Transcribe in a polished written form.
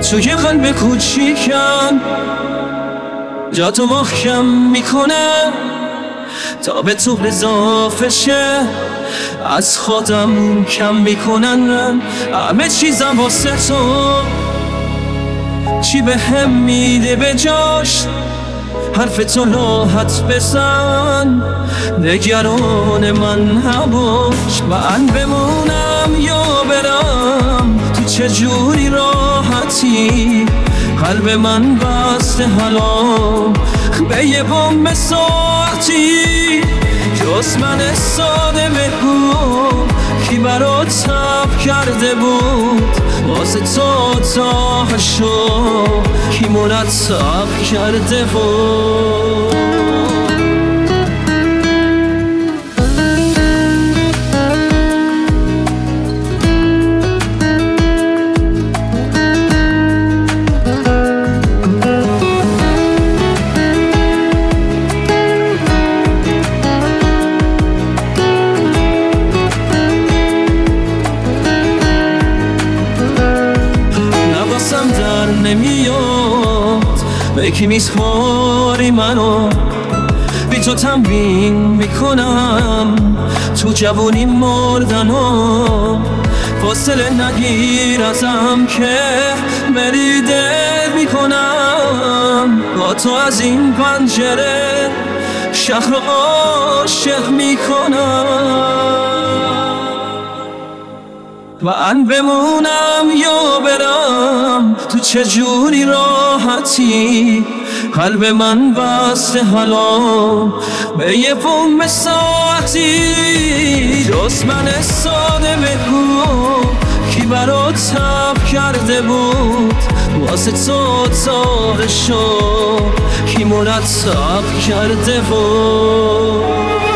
توی قلب کوچیکم جا تو محکم میکنه تا به تو اضافه شه. از خودم کم میکنن همه چیزم واسه تو، چی به هم میده به جاش حرف تو راحت بزن. نگران من نباش، من بمونم یا برم، تو چجوری راحتی؟ قلب من بسته حالا به یه بمب ساعتی. جز من ساده بگو کی برات تب کرده بود واسه تو تاهشو، کی مرتب کرده بود. در نمیاد به کی میسپاری منو، بی تو تمرین میکنم تو جوونی مردنو. فاصله نگیر ازم که مریده میکنم، با تو از این پنجره شهر عاشق میکنم. من بمونم یا برم، تو چجوری راحتی؟ قلب من بسته حالا به یه بمب ساعتی. جز من ساده بگو کی برات تب کرده بود واسه تو تاهشو، کی مرتب کرده بود.